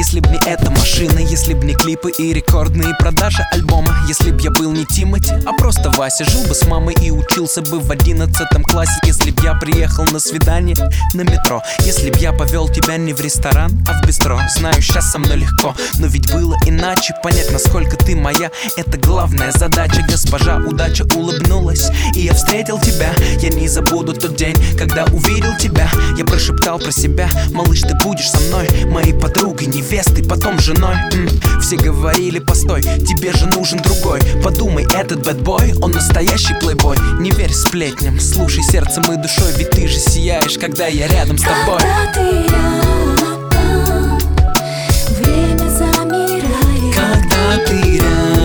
Если б не эта машина, если б не клипы и рекордные продажи альбома. Если б я был не Тимати, а просто Вася. Жил бы с мамой и учился бы в 11 классе. Если б я приехал на свидание на метро. Если б я повел тебя не в ресторан, а в бистро. Знаю, сейчас со мной легко, но ведь было иначе. Понять, насколько ты моя, это главная задача. Госпожа удача улыбнулась, и я встретил тебя. Я не забуду тот день, когда увидел тебя. Я прошептал про себя: малыш, ты будешь со мной, моей подругой, невестой, потом женой. Все говорили: постой, тебе же нужен другой. Подумай, этот бэтбой, он настоящий плейбой. Не верь сплетням, слушай сердцем и душой, ведь ты же сияешь, когда я рядом с тобой. Когда ты рядом, время замирает. Когда ты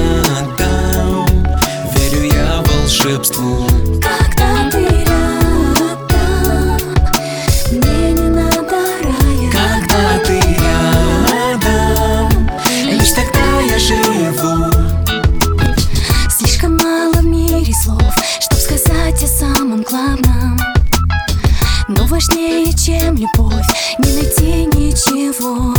рядом, верю я волшебству. Когда ты рядом, мне не надо рая. Когда ты рядом, лишь тогда я живу. Слишком мало в мире слов, чтоб сказать о самом главном. Но важнее, чем любовь, не найти ничего.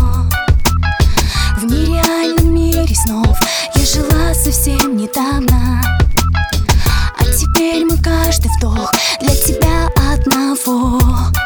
В нереальном мире снов я жила совсем недавно. А теперь мой каждый вдох для тебя одного.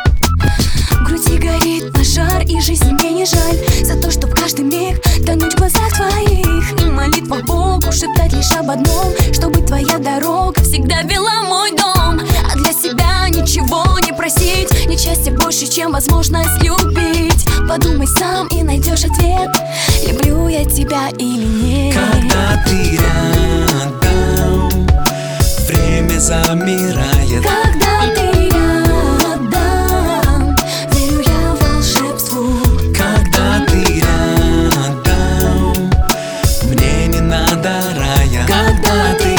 В груди горит пожар, и жизни мне не жаль за то, что в каждый миг тонуть в глазах твоих. И молитва Богу шептать лишь об одном: чтобы твоя дорога всегда вела мой дом. А для себя ничего не просить, не счастье больше, чем возможность любить. Подумай сам и найдешь ответ: люблю я тебя или нет. Когда ты рядом, время замирает. Когда ты рядом, верю я волшебству. Когда ты рядом, мне не надо рая. Когда ты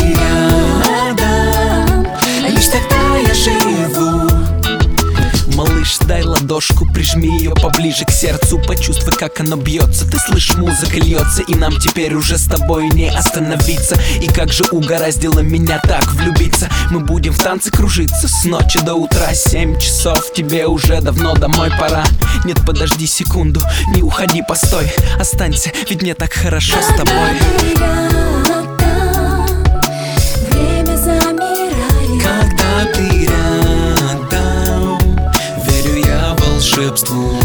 рядом, лишь тогда я живу. Малыш, дай ладошку, прижми ее поближе к сердцу. Почувствуй, как оно бьется. Ты слышишь, музыка льется, и нам теперь уже с тобой не остановиться. И как же угораздило меня так влюбиться. Мы будем в танце кружиться с ночи до утра. 7 часов, тебе уже давно домой пора. Нет, подожди секунду, не уходи, постой. Останься, ведь мне так хорошо с тобой. Время замирает. Когда ты рядом, верю я волшебству.